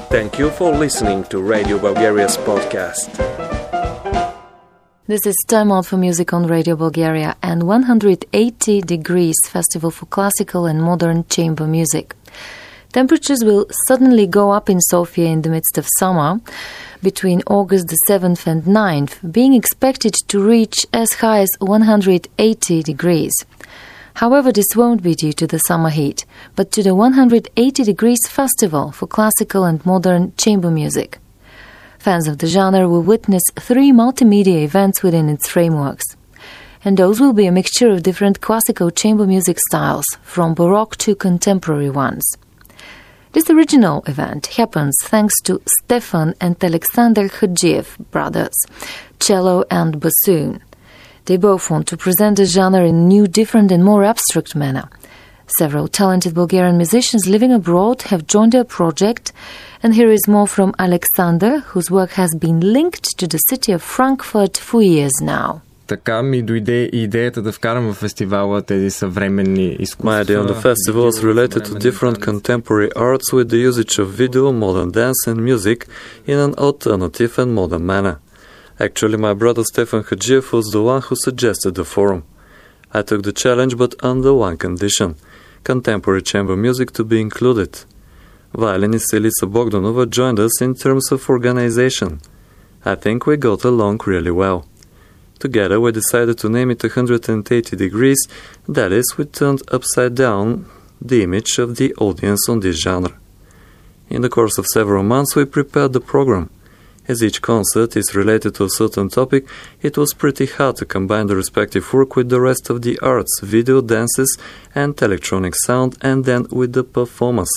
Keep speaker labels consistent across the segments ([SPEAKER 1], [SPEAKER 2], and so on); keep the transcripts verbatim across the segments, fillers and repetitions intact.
[SPEAKER 1] Thank you for listening to Radio Bulgaria's podcast.
[SPEAKER 2] This is Time Out for Music on Radio Bulgaria and one hundred eighty Degrees Festival for Classical and Modern Chamber Music. Temperatures will suddenly go up in Sofia in the midst of summer, between August the seventh and ninth, being expected to reach as high as one hundred eighty degrees. However, this won't be due to the summer heat, but to the one hundred eighty Degrees Festival for Classical and Modern Chamber Music. Fans of the genre will witness three multimedia events within its frameworks. And those will be a mixture of different classical chamber music styles, from Baroque to contemporary ones. This original event happens thanks to Stefan and Alexander Khadjiev brothers, cello and bassoon. They both want to present the genre in a new, different and more abstract manner. Several talented Bulgarian musicians living abroad have joined their project, and here is more from Alexander, whose work has been linked to the city of Frankfurt for years now.
[SPEAKER 3] Така ми дойде идеята да вкарам в фестивала тези съвременни изкуства.
[SPEAKER 4] My idea on the festival is related to different contemporary arts with the usage of video, modern dance and music in an alternative and modern manner. Actually, my brother Stefan Khadjiev was the one who suggested the forum. I took the challenge, but under one condition: contemporary chamber music to be included. Violinist Elisa Bogdanova joined us in terms of organization. I think we got along really well. Together, we decided to name it one hundred eighty degrees, that is, we turned upside down the image of the audience on this genre. In the course of several months, we prepared the program. As each concert is related to a certain topic, it was pretty hard to combine the respective work with the rest of the arts, video, dances, and electronic sound, and then with the performance.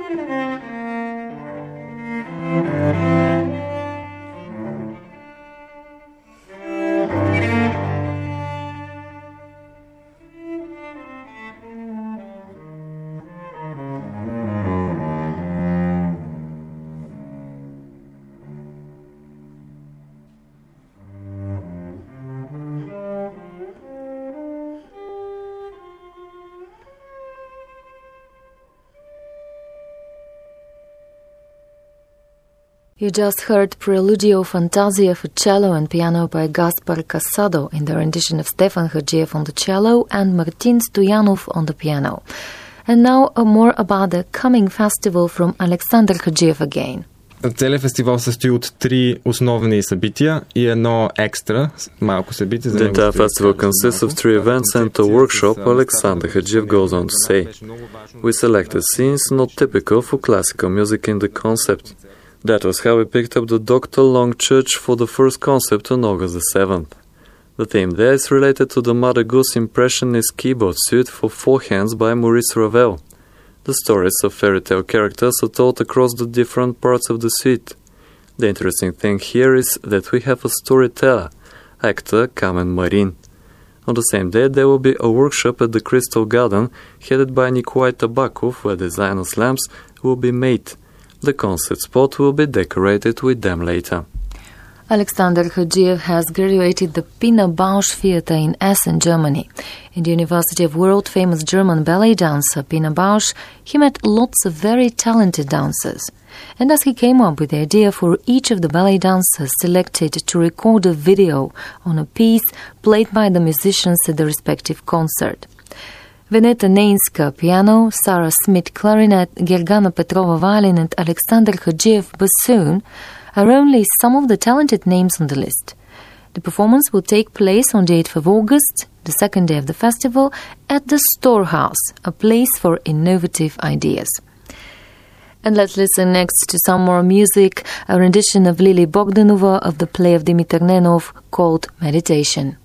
[SPEAKER 2] You just heard Preludio Fantasia for cello and piano by Gaspar Casado in the rendition of Stefan Hadjiev on the cello and Martin Stoyanov on the piano. And now uh, more about the coming festival from Alexander Hadjiev again.
[SPEAKER 3] Целият фестивал състои от три основни събития и едно екстра, малко събитие.
[SPEAKER 4] The entire festival consists of three events and a workshop, Alexander Hadjiev goes on to say. We selected scenes not typical for classical music in the concept. That was how we picked up the Doctor Long Church for the first concept on August the seventh. The theme there is related to the Mother Goose Impressionist keyboard suite for four hands by Maurice Ravel. The stories of fairy tale characters are told across the different parts of the suite. The interesting thing here is that we have a storyteller, actor Kamen Marin. On the same day, there will be a workshop at the Crystal Garden headed by Nikolai Tabakov, where designer's lamps will be made. The concert spot will be decorated with them later.
[SPEAKER 2] Alexander Hadjiev has graduated the Pina Bausch Theater in Essen, Germany. In the University of world-famous German ballet dancer Pina Bausch, he met lots of very talented dancers. And thus he came up with the idea for each of the ballet dancers selected to record a video on a piece played by the musicians at the respective concert. Veneta Neinska piano, Sarah Smith clarinet, Gergana Petrova violin and Alexander Hadjiev bassoon are only some of the talented names on the list. The performance will take place on the eighth of August, the second day of the festival, at the Storehouse, a place for innovative ideas. And let's listen next to some more music, a rendition of Lily Bogdanova of the play of Dimitar Nenov called Meditation.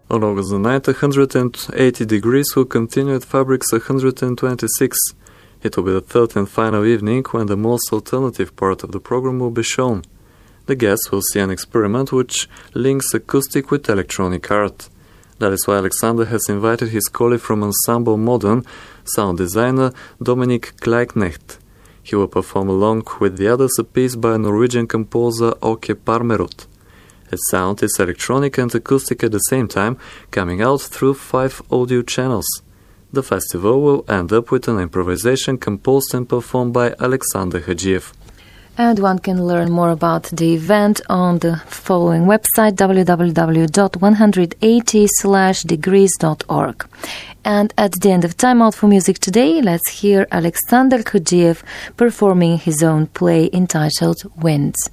[SPEAKER 4] On August the ninth, one hundred eighty Degrees will continue at Fabrics one hundred twenty-six. It will be the third and final evening when the most alternative part of the program will be shown. The guests will see an experiment which links acoustic with electronic art. That is why Alexander has invited his colleague from Ensemble Modern, sound designer Dominik Kleiknecht. He will perform along with the others a piece by Norwegian composer Åke Parmerud. Its sound is electronic and acoustic at the same time, coming out through five audio channels. The festival will end up with an improvisation composed and performed by Alexander Hadziev.
[SPEAKER 2] And one can learn more about the event on the following website, w w w dot one eighty slash degrees dot org. And at the end of Time Out for Music today, let's hear Alexander Hadziev performing his own play entitled Winds.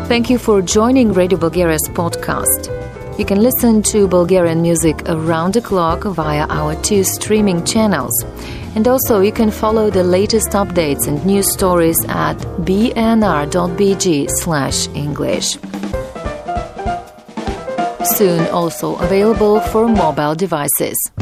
[SPEAKER 2] Thank you for joining Radio Bulgaria's podcast. You can listen to Bulgarian music around the clock via our two streaming channels. And also you can follow the latest updates and news stories at b n r dot b g slash English. Soon also available for mobile devices.